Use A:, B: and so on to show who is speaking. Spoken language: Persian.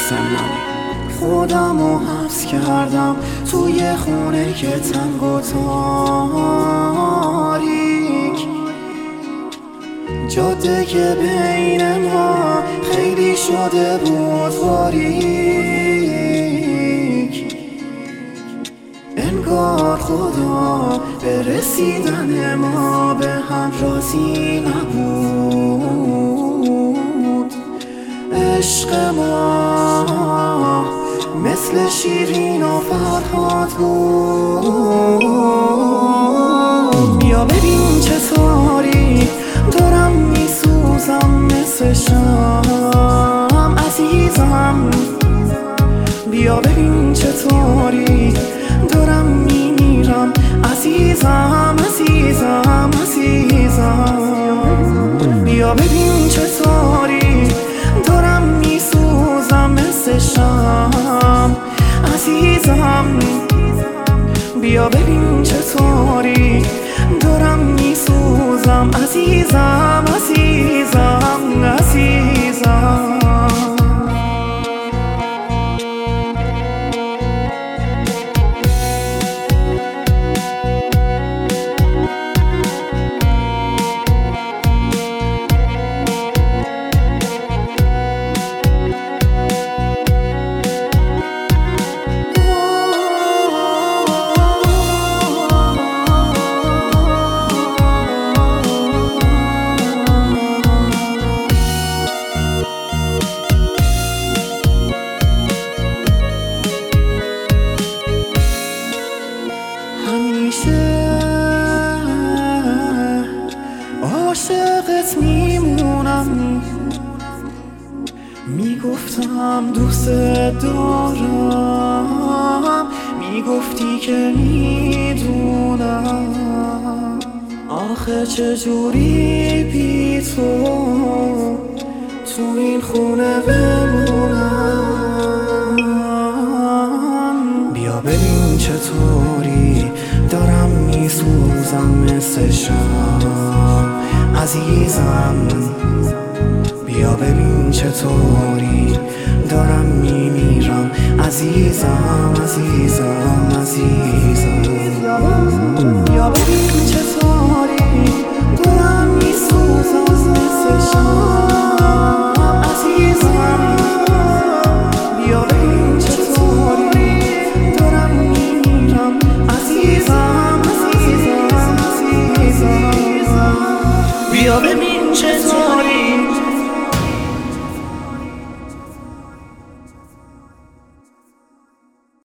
A: سنم. خودمو حبس کردم توی خونه که تنگ و تاریک، جاده که بین ما خیلی شده بود باریک. انگار خدا به رسیدن ما به هم راضی نبود. عشق ما مثل شیرین و فرهاد بود. بیا ببین چطوری دارم میسوزم مثل شام عزیزم. بیا ببین چطوری دارم میمیرم عزیزم عزیزم عزیزم. بیا ببین چطوری دارم میسوزم مثل شام عزیزم. بیا ببین چطوری دارم میسوزم عزیزم عزیزم عزیزم. عاشقت میمونم، میگفتم دوست دارم، میگفتی که میدونم. آخه چجوری بی تو تو این خونه بمونم. بیا ببین چطوری دارم میسوزم مثل شام عزیزم. بیا ببین چطوری دارم میمیرم عزیزم عزیزم عزیزم. بیا ببین چطوری دارم میسوزم مثل شام عزیزم. بیا ببین چطوری دارم میمیرم عزیزم عزیزم عزیزم. بیا ببین چطوری